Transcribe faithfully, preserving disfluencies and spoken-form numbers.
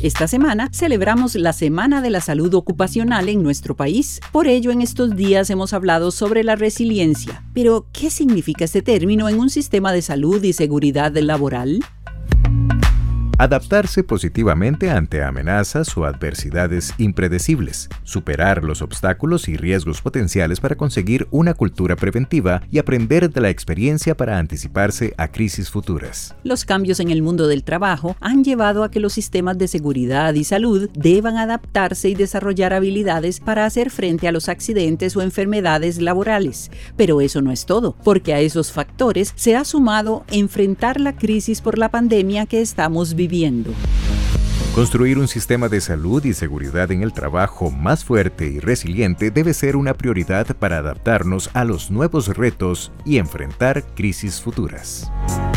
Esta semana celebramos la Semana de la Salud Ocupacional en nuestro país. Por ello, en estos días hemos hablado sobre la resiliencia. Pero, ¿qué significa este término en un sistema de salud y seguridad laboral? Adaptarse positivamente ante amenazas o adversidades impredecibles, superar los obstáculos y riesgos potenciales para conseguir una cultura preventiva y aprender de la experiencia para anticiparse a crisis futuras. Los cambios en el mundo del trabajo han llevado a que los sistemas de seguridad y salud deban adaptarse y desarrollar habilidades para hacer frente a los accidentes o enfermedades laborales. Pero eso no es todo, porque a esos factores se ha sumado enfrentar la crisis por la pandemia que estamos viviendo. Viviendo. Construir un sistema de salud y seguridad en el trabajo más fuerte y resiliente debe ser una prioridad para adaptarnos a los nuevos retos y enfrentar crisis futuras.